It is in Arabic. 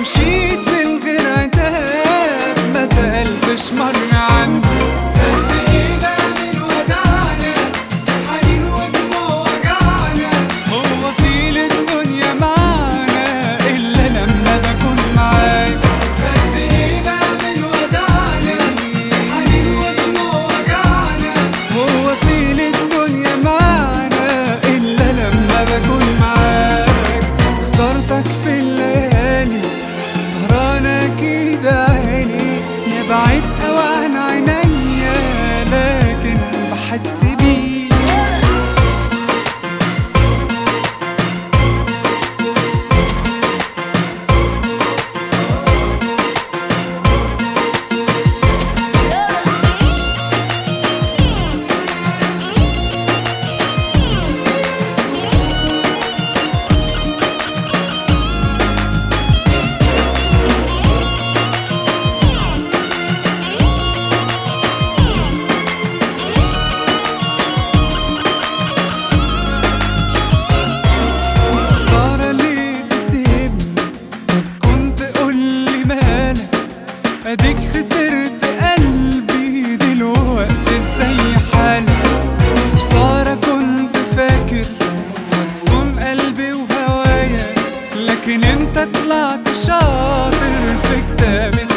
ومشيت من غير عتاب، ما سألتش مرة عنه. قد ايه بقى من ودعنا، حنين ودموع وجعنا، هو في للدنيا معانا إلا لما بكون معاك. قد ايه بقى من ودعنا، حنين ودموع وجعنا، هو في للدنيا معانا إلا لما بكون معاك. خسرتك في الليالي، سهران أكيد عيني، يا بعيد أوي عن عينيا لكن بحس بيك. اديك خسرت قلبي دلوقتي ازاي حالك. خسارة كنت فاكر هتصون قلبي وهوايا، لكن انت طلعت شاطر في كتابة